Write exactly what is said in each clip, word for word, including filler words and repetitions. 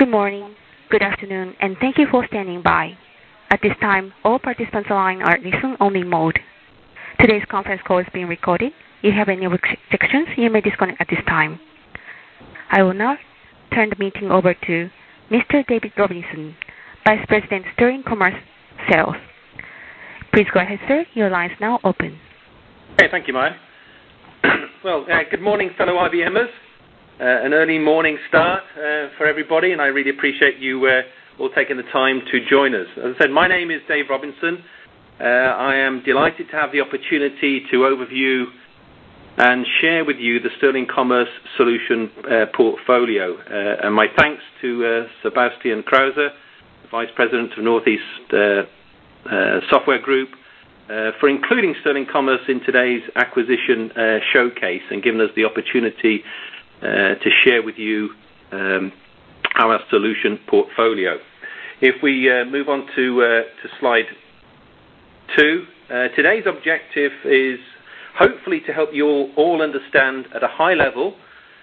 Good morning, good afternoon, and thank you for standing by. At this time, all participants are in listen-only mode. Today's conference call is being recorded. If you have any restrictions, you may disconnect at this time. I will now turn the meeting over to Mister David Robinson, Vice President, Sterling Commerce Sales. Please go ahead, sir. Your line is now open. Okay, thank you, Maya. Well, uh, good morning, fellow I B Mers. Uh, an early morning start uh, for everybody, and I really appreciate you uh, all taking the time to join us. As I said, my name is Dave Robinson. Uh, I am delighted to have the opportunity to overview and share with you the Sterling Commerce Solution uh, portfolio. Uh, and my thanks to uh, Sebastian Krause, the Vice President of Northeast uh, uh, Software Group, uh, for including Sterling Commerce in today's acquisition uh, showcase and giving us the opportunity Uh, to share with you um, our solution portfolio. If we uh, move on to, uh, to slide two, uh, today's objective is hopefully to help you all, all understand at a high level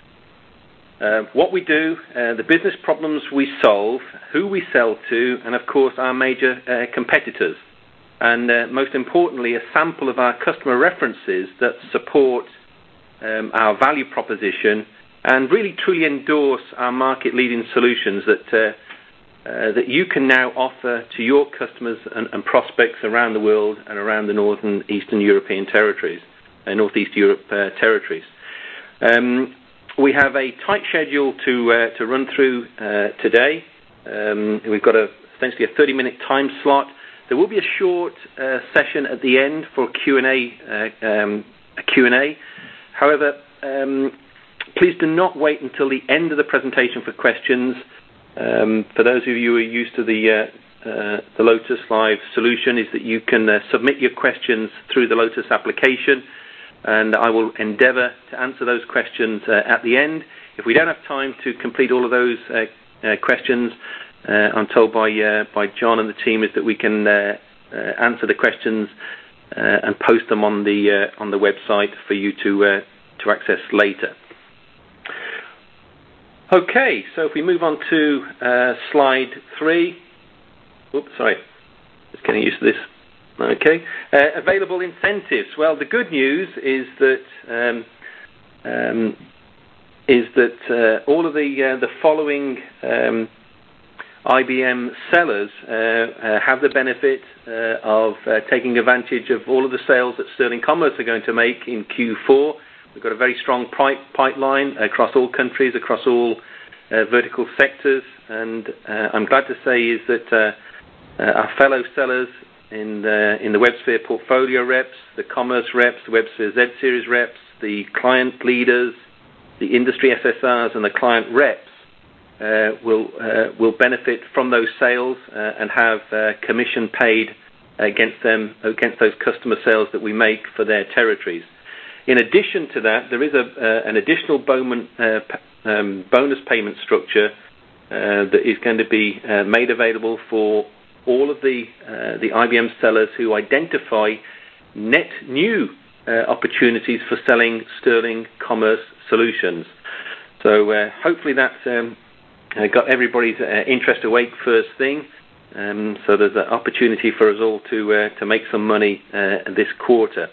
uh, what we do, uh, the business problems we solve, who we sell to, and of course our major uh, competitors. And uh, most importantly, a sample of our customer references that support um, our value proposition and really truly endorse our market-leading solutions that uh, uh, that you can now offer to your customers and, and prospects around the world and around the Northern Eastern European territories, uh, Northeast Europe uh, territories. Um, we have a tight schedule to uh, to run through uh, today. Um, we've got a, essentially a thirty-minute time slot. There will be a short uh, session at the end for Q and A. Uh, um, a Q and A. However, um, please do not wait until the end of the presentation for questions. Um, for those of you who are used to the uh, uh, the Lotus Live solution, is that you can uh, submit your questions through the Lotus application, and I will endeavour to answer those questions uh, at the end. If we don't have time to complete all of those uh, uh, questions, uh, I'm told by uh, by John and the team is that we can uh, uh, answer the questions uh, and post them on the uh, on the website for you to uh, to access later. Okay, so if we move on to uh, slide three. Oops, sorry. Just getting used to this. Okay. Uh, available incentives. Well, the good news is that um, um, is that uh, all of the uh, the following um, I B M sellers uh, uh, have the benefit uh, of uh, taking advantage of all of the sales that Sterling Commerce are going to make in Q four. We've got a very strong pipe, pipeline across all countries, across all uh, vertical sectors, and uh, I'm glad to say is that uh, uh, our fellow sellers in the, in the WebSphere portfolio reps, the commerce reps, the WebSphere Z-Series reps, the client leaders, the industry S S Rs, and the client reps uh, will uh, will benefit from those sales uh, and have uh, commission paid against them against those customer sales that we make for their territories. In addition to that, there is a, uh, an additional bonus, uh, um, bonus payment structure uh, that is going to be uh, made available for all of the uh, the I B M sellers who identify net new uh, opportunities for selling Sterling Commerce Solutions. So uh, hopefully that um, uh, got everybody's uh, interest awake first thing. Um, so there's an opportunity for us all to uh, to make some money uh, this quarter.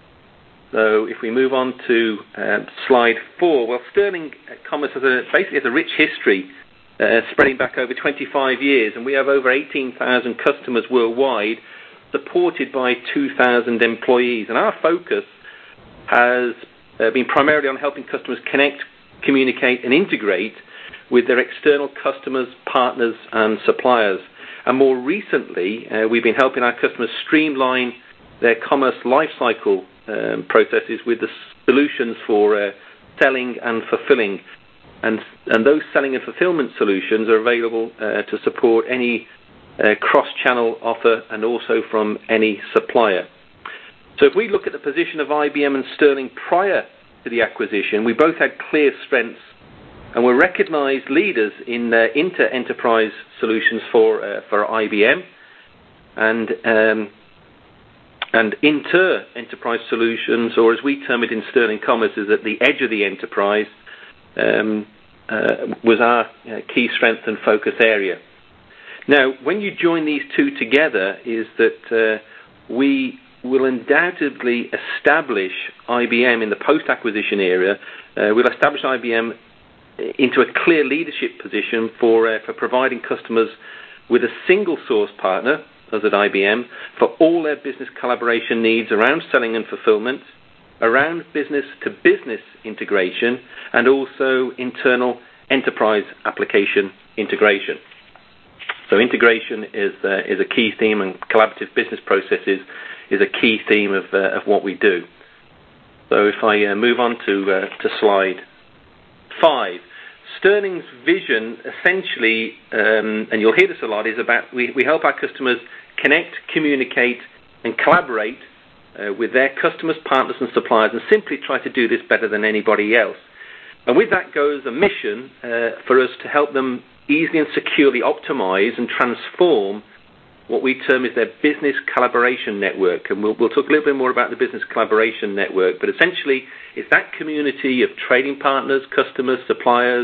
So if we move on to uh, slide four, well, Sterling Commerce has a, basically has a rich history uh, spreading back over twenty-five years, and we have over eighteen thousand customers worldwide, supported by two thousand employees. And our focus has uh, been primarily on helping customers connect, communicate, and integrate with their external customers, partners, and suppliers. And more recently, uh, we've been helping our customers streamline their commerce lifecycle Um, processes with the solutions for uh, selling and fulfilling, and and those selling and fulfillment solutions are available uh, to support any uh, cross-channel offer and also from any supplier. So if we look at the position of I B M and Sterling prior to the acquisition, we both had clear strengths and were recognized leaders in uh, inter-enterprise solutions for uh, for I B M, and um, And inter-enterprise solutions, or as we term it in Sterling Commerce, is at the edge of the enterprise, um, uh, was our uh, key strength and focus area. Now, when you join these two together, is that uh, we will undoubtedly establish I B M in the post-acquisition area. Uh, we'll establish I B M into a clear leadership position for uh, for providing customers with a single source partner, as at I B M, for all their business collaboration needs around selling and fulfillment, around business-to-business integration, and also internal enterprise application integration. So integration is uh, is a key theme, and collaborative business processes is a key theme of uh, of what we do. So if I uh, move on to uh, to slide five, Sterling's vision essentially, um, and you'll hear this a lot, is about we, we help our customers connect, communicate, and collaborate uh, with their customers, partners, and suppliers, and simply try to do this better than anybody else. And with that goes a mission uh, for us to help them easily and securely optimize and transform what we term is their business collaboration network. And we'll, we'll talk a little bit more about the business collaboration network, but essentially it's that community of trading partners, customers, suppliers,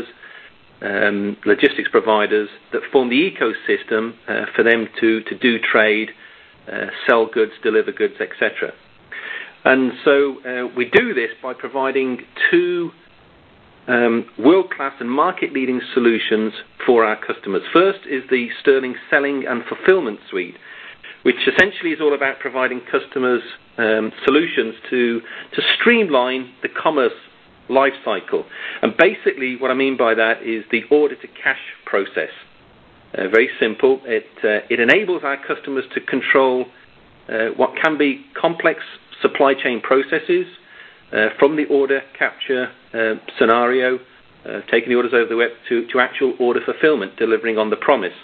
um, logistics providers that form the ecosystem uh, for them to, to do trade, uh, sell goods, deliver goods, et cetera. And so uh, we do this by providing two Um, world-class and market-leading solutions for our customers. First is the Sterling Selling and Fulfillment Suite, which essentially is all about providing customers um, solutions to, to streamline the commerce life cycle. And basically what I mean by that is the order-to-cash process. Uh, very simple. It, uh, it enables our customers to control uh, what can be complex supply chain processes, Uh, from the order capture uh, scenario, uh, taking the orders over the web to, to actual order fulfillment, delivering on the promise.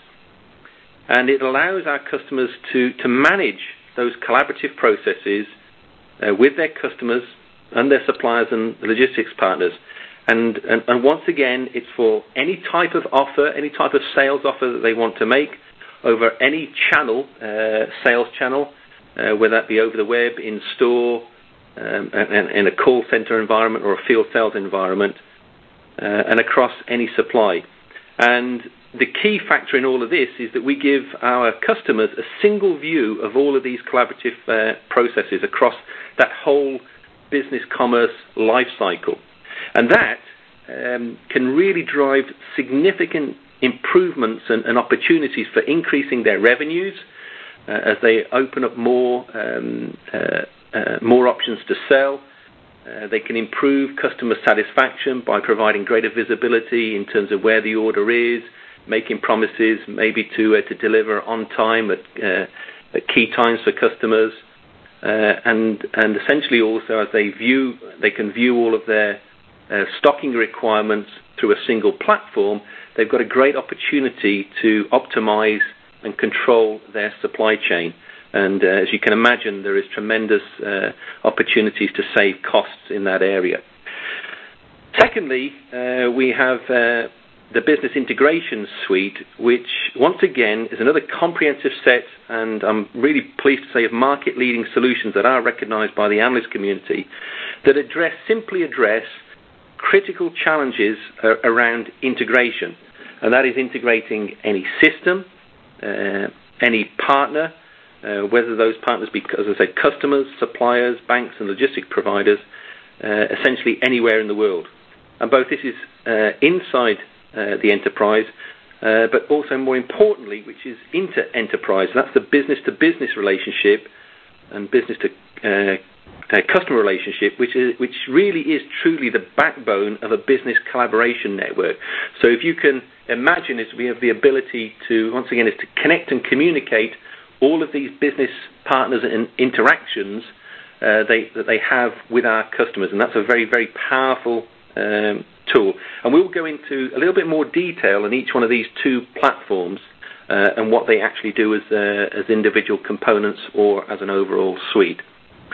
And it allows our customers to, to manage those collaborative processes uh, with their customers and their suppliers and logistics partners. And, and, and once again, it's for any type of offer, any type of sales offer that they want to make over any channel, uh, sales channel, uh, whether that be over the web, in store, Um, and in a call center environment or a field sales environment, uh, and across any supply. And the key factor in all of this is that we give our customers a single view of all of these collaborative uh, processes across that whole business commerce life cycle. And that um, can really drive significant improvements and, and opportunities for increasing their revenues uh, as they open up more um, uh, Uh, more options to sell. Uh, they can improve customer satisfaction by providing greater visibility in terms of where the order is, making promises maybe to uh, to deliver on time at, uh, at key times for customers, uh, and and essentially also as they view, they can view all of their uh, stocking requirements through a single platform. They've got a great opportunity to optimize and control their supply chain. And uh, as you can imagine, there is tremendous uh, opportunities to save costs in that area. Secondly, uh, we have uh, the Business Integration Suite, which once again is another comprehensive set, and I'm really pleased to say, of market-leading solutions that are recognized by the analyst community that address, simply address critical challenges uh, around integration. And that is integrating any system, uh, any partner, Uh, whether those partners be, as I said, customers, suppliers, banks, and logistic providers, uh, essentially anywhere in the world. And both this is uh, inside uh, the enterprise, uh, but also more importantly, which is inter-enterprise. That's the business-to-business relationship and business-to-customer uh, relationship, which is which really is truly the backbone of a business collaboration network. So if you can imagine, is we have the ability to, once again, is to connect and communicate all of these business partners and interactions uh, they, that they have with our customers. And that's a very, very powerful um, tool. And we'll go into a little bit more detail on each one of these two platforms uh, and what they actually do as, uh, as individual components or as an overall suite.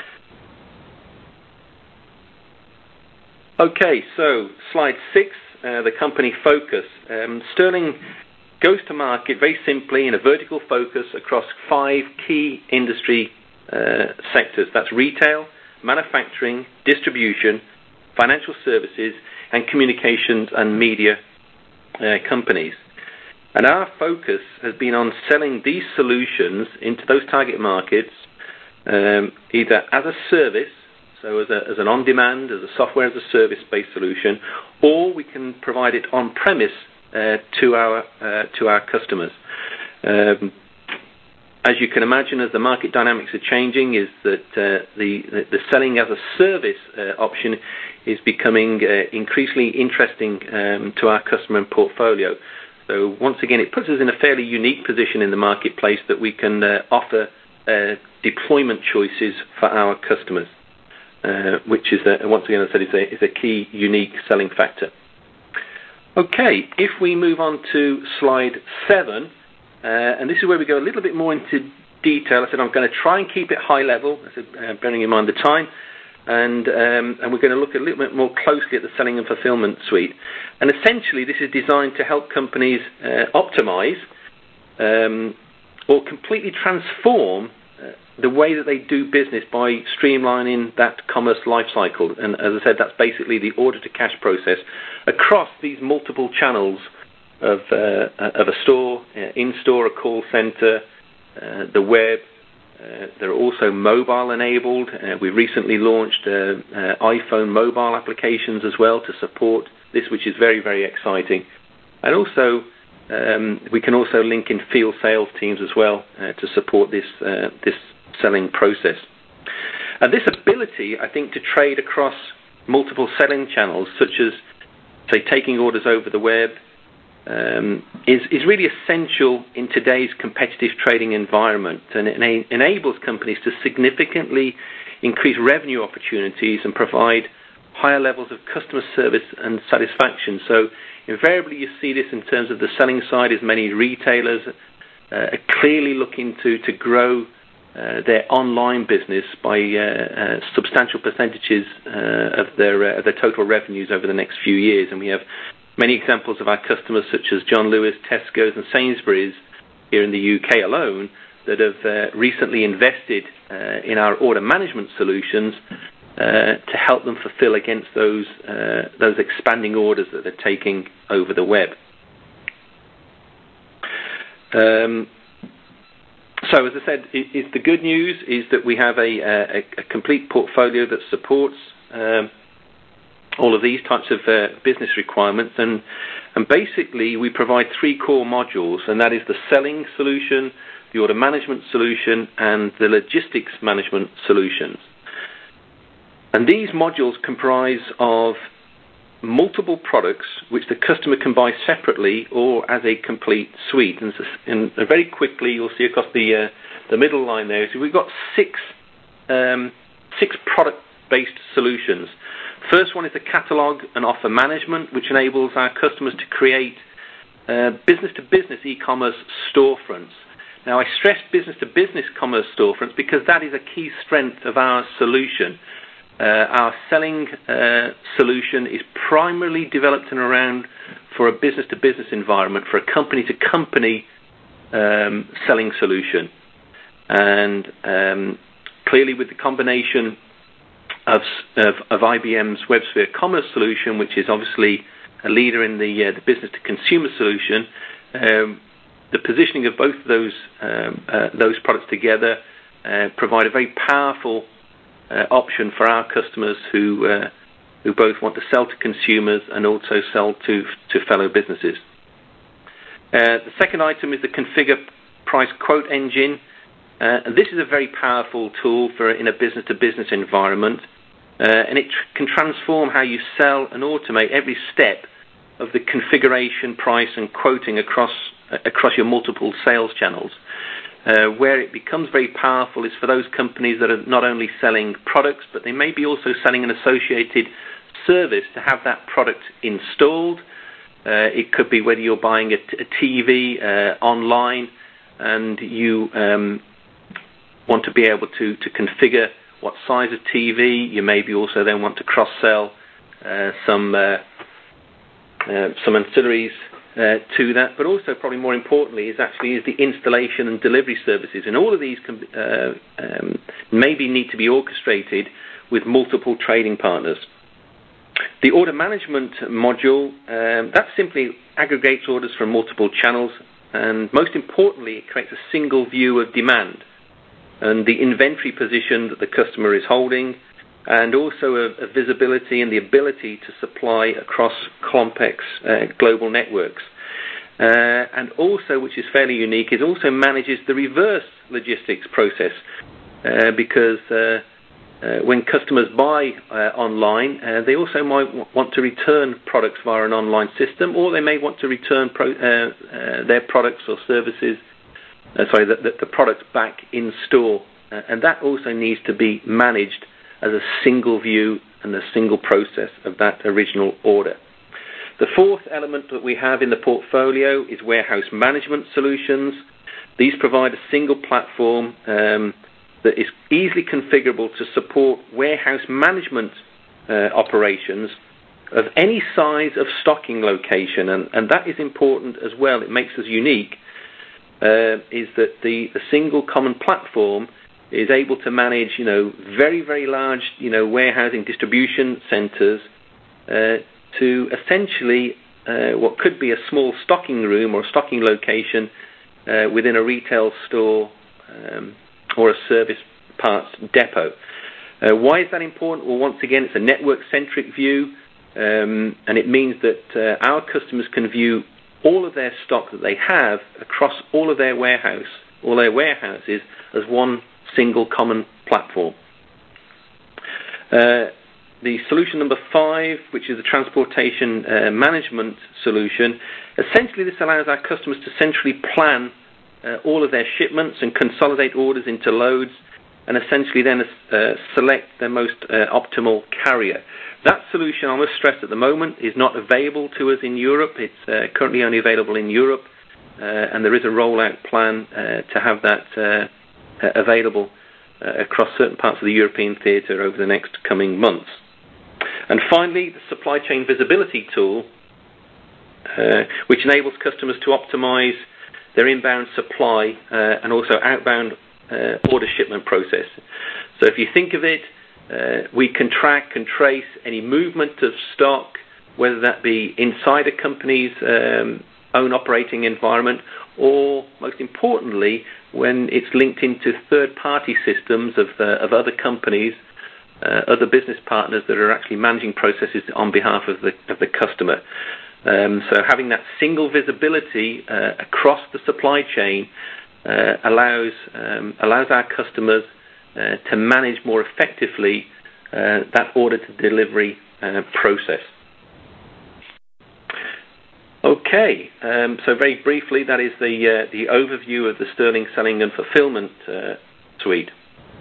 Okay, so slide six, uh, the company focus. Um, Sterling goes to market very simply in a vertical focus across five key industry uh, sectors. That's retail, manufacturing, distribution, financial services, and communications and media uh, companies. And our focus has been on selling these solutions into those target markets, um, either as a service, so as, a, as an on-demand, as a software as a service-based solution, or we can provide it on-premise uh, to our uh, to our customers. Um, as you can imagine, as the market dynamics are changing, is that uh, the, the the selling as a service uh, option is becoming uh, increasingly interesting um, to our customer and portfolio. So once again, it puts us in a fairly unique position in the marketplace that we can uh, offer uh, deployment choices for our customers. Uh, which is, a, once again, as I said, is a, is a key, unique selling factor. Okay, if we move on to slide seven, uh, and this is where we go a little bit more into detail. I said I'm going to try and keep it high level, I said, uh, bearing in mind the time, and, um, and we're going to look a little bit more closely at the Selling and Fulfillment Suite. And essentially, this is designed to help companies uh, optimize um, or completely transform Uh, the way that they do business by streamlining that commerce lifecycle. And as I said, that's basically the order-to-cash process across these multiple channels of, uh, of a store, uh, in-store, a call center, uh, the web. Uh, they're also mobile-enabled. Uh, we recently launched uh, uh, iPhone mobile applications as well to support this, which is very, very exciting. And also, Um, we can also link in field sales teams as well uh, to support this uh, this selling process. And this ability, I think, to trade across multiple selling channels, such as, say, taking orders over the web, um, is, is really essential in today's competitive trading environment, and it ena- enables companies to significantly increase revenue opportunities and provide higher levels of customer service and satisfaction. So invariably you see this in terms of the selling side, as many retailers uh, are clearly looking to, to grow uh, their online business by uh, uh, substantial percentages uh, of their uh, of their total revenues over the next few years. And we have many examples of our customers such as John Lewis, Tesco's and Sainsbury's here in the U K alone that have uh, recently invested uh, in our order management solutions Uh, to help them fulfill against those uh, those expanding orders that they're taking over the web. Um, so, as I said, it, it, the good news is that we have a, a, a complete portfolio that supports um, all of these types of uh, business requirements, and and basically we provide three core modules, and that is the selling solution, the order management solution, and the logistics management solutions. And these modules comprise of multiple products which the customer can buy separately or as a complete suite. And, and very quickly, you'll see across the uh, the middle line there, so we've got six um, six product-based solutions. First one is the catalog and offer management, which enables our customers to create uh, business-to-business e-commerce storefronts. Now, I stress business-to-business commerce storefronts because that is a key strength of our solution. Uh, our selling uh, solution is primarily developed and around for a business-to-business environment, for a company-to-company um, selling solution. And um, clearly with the combination of, of, of I B M's WebSphere Commerce solution, which is obviously a leader in the, uh, the business-to-consumer solution, um, the positioning of both of those, um, uh, those products together uh, provide a very powerful Uh, option for our customers who uh, who both want to sell to consumers and also sell to to fellow businesses. Uh, the second item is the Configure Price Quote Engine. Uh, and this is a very powerful tool for in a business-to-business environment, uh, and it tr- can transform how you sell and automate every step of the configuration, price, and quoting across uh, across your multiple sales channels. Uh, where it becomes very powerful is for those companies that are not only selling products, but they may be also selling an associated service to have that product installed. Uh, it could be whether you're buying a, t- a T V uh, online and you um, want to be able to, to configure what size of T V. You maybe also then want to cross-sell uh, some uh, uh, some ancillaries Uh, to that, but also probably more importantly is actually is the installation and delivery services, and all of these can, uh, um, maybe need to be orchestrated with multiple trading partners. The order management module, um, that's simply aggregates orders from multiple channels, and most importantly, it creates a single view of demand and the inventory position that the customer is holding, and also a, a visibility and the ability to supply across complex uh, global networks. Uh, and also, which is fairly unique, it also manages the reverse logistics process uh, because uh, uh, when customers buy uh, online, uh, they also might w- want to return products via an online system, or they may want to return pro- uh, uh, their products or services, uh, sorry, the, the, the products back in store. Uh, and that also needs to be managed as a single view and a single process of that original order. The fourth element that we have in the portfolio is warehouse management solutions. These provide a single platform um, that is easily configurable to support warehouse management uh, operations of any size of stocking location, and, and that is important as well. It makes us unique, uh, is that the, the single common platform is able to manage, you know, very, very large, you know, warehousing distribution centers uh, to essentially uh, what could be a small stocking room or stocking location uh, within a retail store um, or a service parts depot. Uh, why is that important? Well, once again, it's a network-centric view, um, and it means that uh, our customers can view all of their stock that they have across all of their warehouse, all their warehouses, as one single common platform. Uh, the solution number five, which is the transportation uh, management solution, essentially this allows our customers to centrally plan uh, all of their shipments and consolidate orders into loads, and essentially then uh, select their most uh, optimal carrier. That solution, I must stress at the moment, is not available to us in Europe. It's uh, currently only available in Europe, uh, and there is a rollout plan uh, to have that uh, Uh, available uh, across certain parts of the European theatre over the next coming months. And finally, the supply chain visibility tool, uh, which enables customers to optimize their inbound supply uh, and also outbound uh, order shipment process. So if you think of it, uh, we can track and trace any movement of stock, whether that be inside a company's um, own operating environment, or most importantly, when it's linked into third-party systems of, uh, of other companies, uh, other business partners that are actually managing processes on behalf of the, of the customer. Um, so having that single visibility uh, across the supply chain uh, allows um, allows our customers uh, to manage more effectively uh, that order-to-delivery uh, process. Okay, um, so very briefly, that is the uh, the overview of the Sterling Selling and Fulfillment uh, Suite.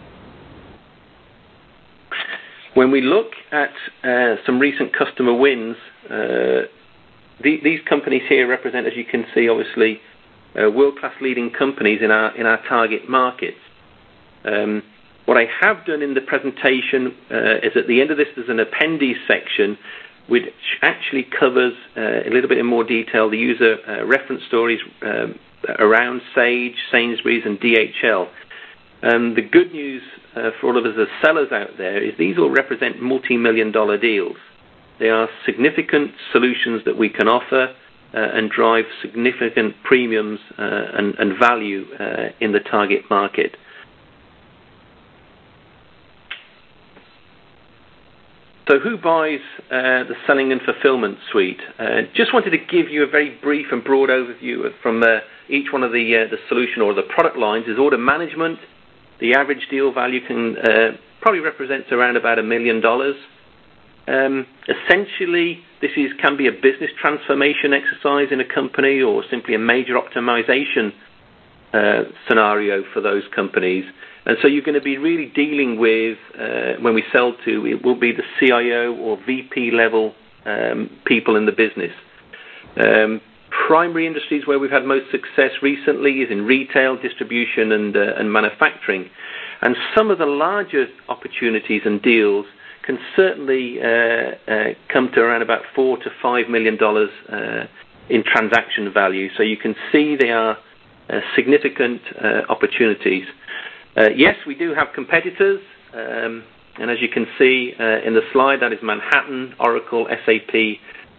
When we look at uh, some recent customer wins, uh, the, these companies here represent, as you can see, obviously, uh, world-class leading companies in our in our target markets. Um, what I have done in the presentation uh, is at the end of this, there's an appendix section which actually covers uh, a little bit in more detail the user uh, reference stories um, around Sage, Sainsbury's, and D H L. Um, the good news uh, for all of us as sellers out there is these all represent multi-million dollar deals. They are significant solutions that we can offer uh, and drive significant premiums uh, and, and value uh, in the target market. So who buys uh, the Selling and Fulfillment Suite? Uh, just wanted to give you a very brief and broad overview of, from uh, each one of the uh, the solution or the product lines. Is order management. The average deal value can uh, probably represents around about a million dollars. Um, essentially, this is can be a business transformation exercise in a company or simply a major optimization uh, scenario for those companies. And so you're going to be really dealing with, uh, when we sell to, it will be the C I O or V P level um, people in the business. Um, primary industries where we've had most success recently is in retail, distribution, and, uh, and manufacturing. And some of the larger opportunities and deals can certainly uh, uh, come to around about four to five million dollars uh, in transaction value. So you can see they are uh, significant uh, opportunities. Uh, yes, we do have competitors, um, and as you can see uh, in the slide, that is Manhattan, Oracle, S A P,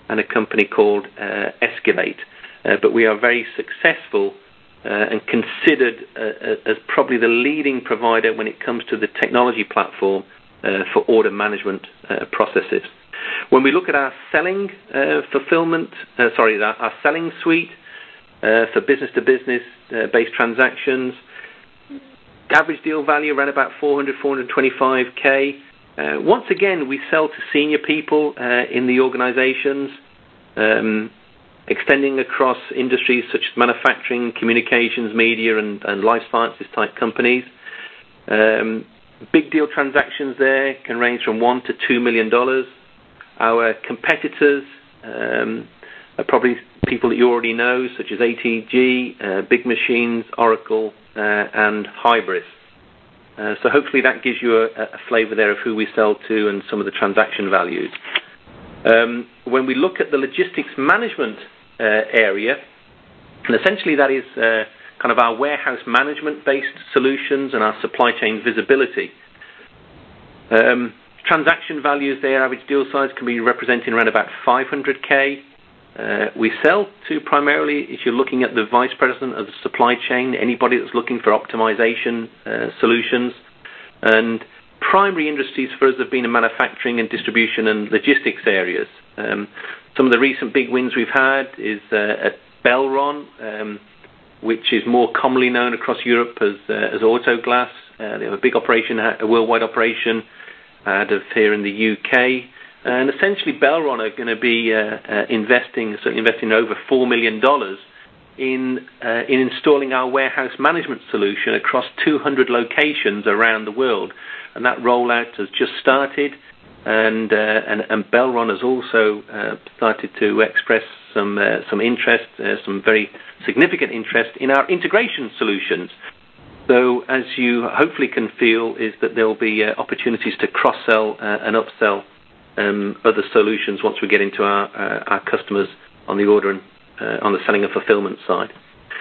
and a company called uh, Escalate. Uh, but we are very successful uh, and considered uh, as probably the leading provider when it comes to the technology platform uh, for order management uh, processes. When we look at our selling uh, fulfillment, uh, sorry, our, our selling suite uh, for business-to-business uh, based transactions, average deal value around about four hundred, four hundred twenty-five K. Uh, once again, we sell to senior people uh, in the organizations, um, extending across industries such as manufacturing, communications, media, and, and life sciences type companies. Um, big deal transactions there can range from one to two million dollars. Our competitors um, are probably people that you already know, such as A T G, uh, Big Machines, Oracle, uh, and Hybris. Uh, so hopefully that gives you a, a flavour there of who we sell to and some of the transaction values. Um, when we look at the logistics management uh, area, and essentially that is uh, kind of our warehouse management-based solutions and our supply chain visibility. Um, transaction values there, average deal size can be representing around about five hundred K. Uh, we sell to primarily, if you're looking at the vice president of the supply chain, anybody that's looking for optimization uh, solutions. And primary industries for us have been in manufacturing and distribution and logistics areas. Um, some of the recent big wins we've had is uh, at Belron, um, which is more commonly known across Europe as, uh, as Autoglass. Uh, they have a big operation, a worldwide operation out of here in the U K. And essentially, Belron are going to be uh, uh, investing, certainly investing over four million dollars in uh, in installing our warehouse management solution across two hundred locations around the world. And that rollout has just started, and uh, and, and Belron has also uh, started to express some uh, some interest, uh, some very significant interest in our integration solutions. So, as you hopefully can feel, is that there will be uh, opportunities to cross-sell uh, and upsell Um, other solutions once we get into our uh, our customers on the order and uh, on the selling and fulfillment side.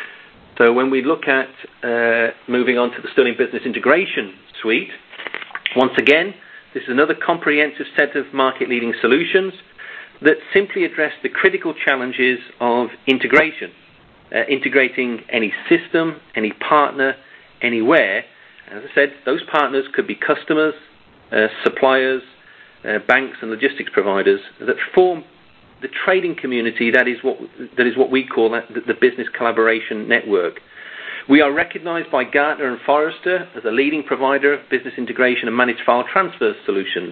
So when we look at uh, moving on to the Sterling Business Integration Suite, once again, this is another comprehensive set of market-leading solutions that simply address the critical challenges of integration, uh, integrating any system, any partner, anywhere. As I said, those partners could be customers, uh, suppliers, Uh, banks and logistics providers that form the trading community that is what that is what we call that, the business collaboration network. We are recognized by Gartner and Forrester as a leading provider of business integration and managed file transfer solutions,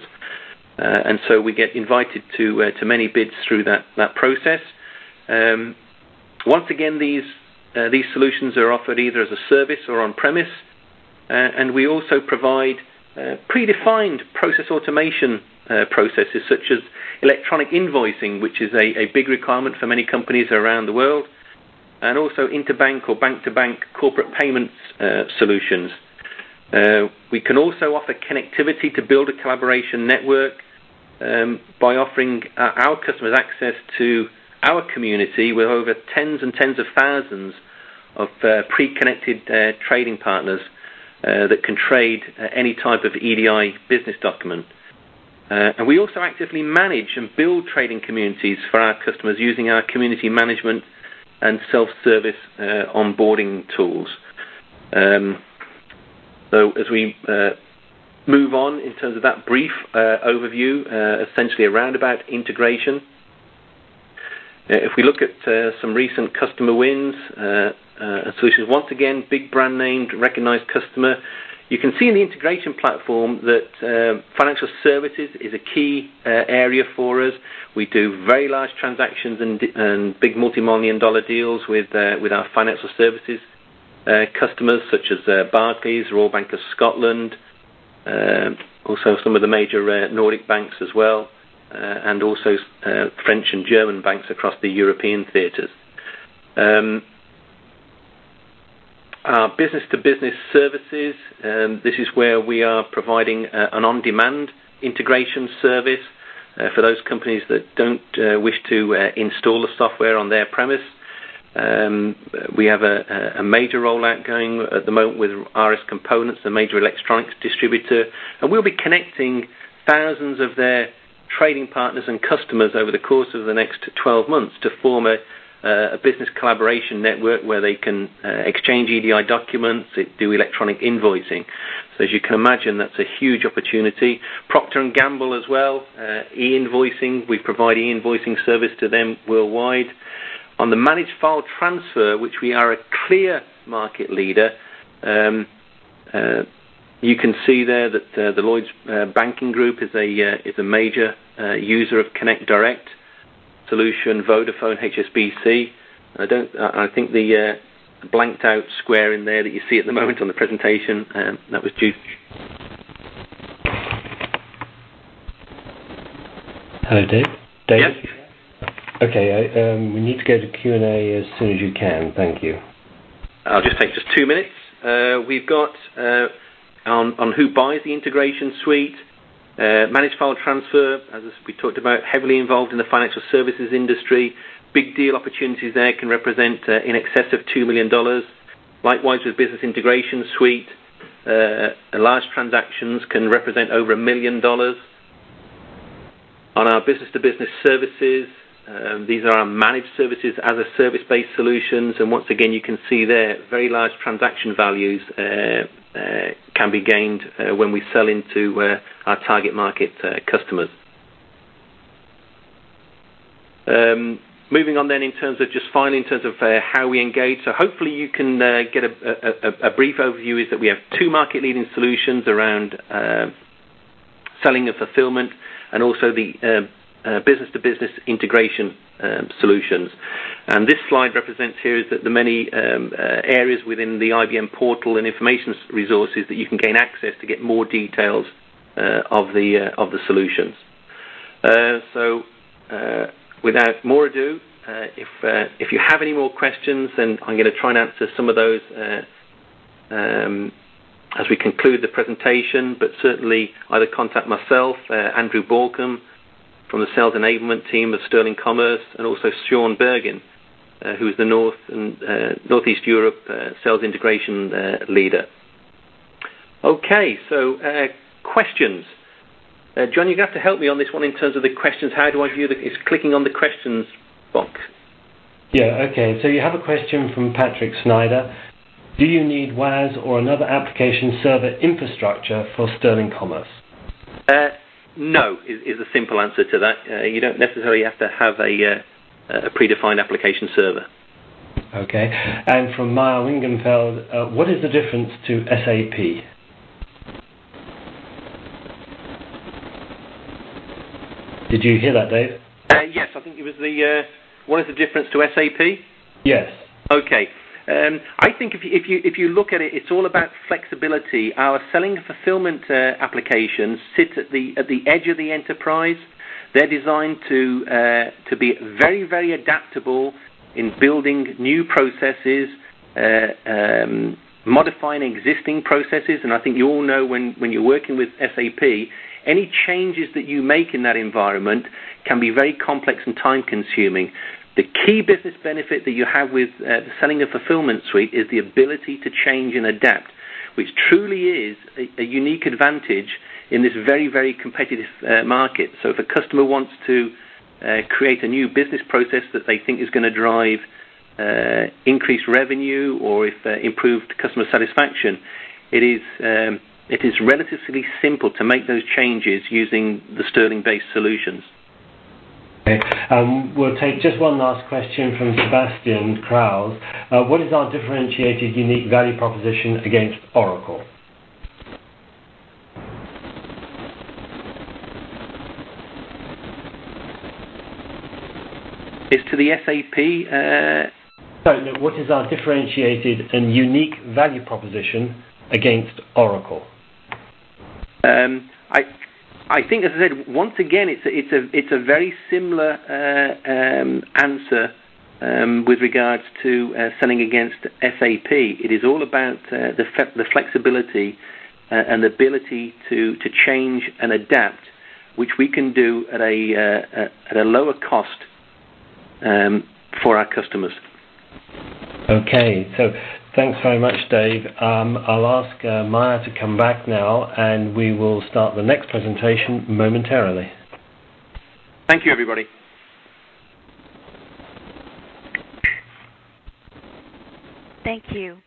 uh, and so we get invited to uh, to many bids through that that process. Um, once again, these uh, these solutions are offered either as a service or on premise, uh, and we also provide uh, predefined process automation Uh, processes such as electronic invoicing, which is a, a big requirement for many companies around the world, and also interbank or bank-to-bank corporate payments uh, solutions. Uh, we can also offer connectivity to build a collaboration network um, by offering uh, our customers access to our community with over tens and tens of thousands of uh, pre-connected uh, trading partners uh, that can trade uh, any type of E D I business document. Uh, and we also actively manage and build trading communities for our customers using our community management and self-service uh, onboarding tools. Um, so as we uh, move on in terms of that brief uh, overview, uh, essentially around about integration, uh, if we look at uh, some recent customer wins uh, uh, and solutions, once again, big brand name, recognized customer, you can see in the integration platform that uh, financial services is a key uh, area for us. We do very large transactions and, and big multi-million dollar deals with uh, with our financial services uh, customers such as uh, Barclays, Royal Bank of Scotland, uh, also some of the major uh, Nordic banks as well, uh, and also uh, French and German banks across the European theatres. Um, Our business-to-business services, um, this is where we are providing uh, an on-demand integration service uh, for those companies that don't uh, wish to uh, install the software on their premise. Um, we have a, a major rollout going at the moment with R S Components, a major electronics distributor, and we'll be connecting thousands of their trading partners and customers over the course of the next twelve months to form a, uh, a business collaboration network where they can uh, exchange E D I documents, do electronic invoicing. So as you can imagine, that's a huge opportunity. Procter and Gamble as well, uh, e-invoicing. We provide e-invoicing service to them worldwide. On the managed file transfer, which we are a clear market leader, um, uh, you can see there that uh, the Lloyds uh, Banking Group is a uh, is a major uh, user of Connect Direct solution. Vodafone, H S B C. I don't. I think the uh, blanked out square in there that you see at the moment on the presentation, um, that was due. Hello, Dave. Dave. Yes. Okay. I, um, we need to go to Q and A as soon as you can. Thank you. I'll just take just two minutes. Uh, we've got. Uh, On, on who buys the integration suite, uh, managed file transfer, as we talked about, heavily involved in the financial services industry. Big deal opportunities there can represent uh, in excess of two million dollars. Likewise with business integration suite, uh, large transactions can represent over a million dollars. On our business-to-business services, um, these are our managed services as a service-based solutions, and once again you can see there very large transaction values uh, uh, can be gained uh, when we sell into uh, our target market uh, customers. Um, moving on then in terms of just finally in terms of uh, how we engage, so hopefully you can uh, get a, a, a brief overview is that we have two market-leading solutions around uh, selling and fulfillment, and also the uh, uh, business-to-business integration um, solutions. And this slide represents here is that the many um, uh, areas within the I B M portal and information resources that you can gain access to get more details uh, of the uh, of the solutions. Uh, so, uh, without more ado, uh, if uh, if you have any more questions, then I'm going to try and answer some of those uh, um, as we conclude the presentation. But certainly, either contact myself, uh, Andrew Balcom, from the Sales Enablement team of Sterling Commerce, and also Sean Bergen, uh, who is the North and uh, Northeast Europe uh, Sales Integration uh, leader. Okay, so uh, questions. Uh, John, you're going to have to help me on this one in terms of the questions. How do I view the? Is clicking on the questions box? Yeah. Okay. So you have a question from Patrick Snyder. Do you need W A S or another application server infrastructure for Sterling Commerce? Uh, No, is, is the simple answer to that. Uh, you don't necessarily have to have a, uh, a predefined application server. Okay. And from Maya Wingenfeld, uh, what is the difference to S A P? Did you hear that, Dave? Uh, yes, I think it was the, uh, what is the difference to S A P? Yes. Okay. Um, I think if you, if you if you look at it, it's all about flexibility. Our selling and fulfillment uh, applications sit at the at the edge of the enterprise. They're designed to uh, to be very very adaptable in building new processes, uh, um, modifying existing processes. And I think you all know when when you're working with S A P, any changes that you make in that environment can be very complex and time consuming. The key business benefit that you have with uh, the selling and fulfillment suite is the ability to change and adapt, which truly is a, a unique advantage in this very, very competitive uh, market. So if a customer wants to uh, create a new business process that they think is going to drive uh, increased revenue or if uh, improved customer satisfaction, it is um, it is relatively simple to make those changes using the Sterling-based solutions. Okay. Um, we'll take just one last question from Sebastian Krause. Uh, what is our differentiated unique value proposition against Oracle? Is to the S A P? Uh... So, no, what is our differentiated and unique value proposition against Oracle? Um, I. I think, as I said, once again, it's a, it's a, it's a very similar uh, um, answer um, with regards to uh, selling against S A P. It is all about uh, the, fe- the flexibility uh, and the ability to, to change and adapt, which we can do at a, uh, at a lower cost um, for our customers. Okay, so thanks very much, Dave. Um, I'll ask uh, Maya to come back now, and we will start the next presentation momentarily. Thank you, everybody. Thank you.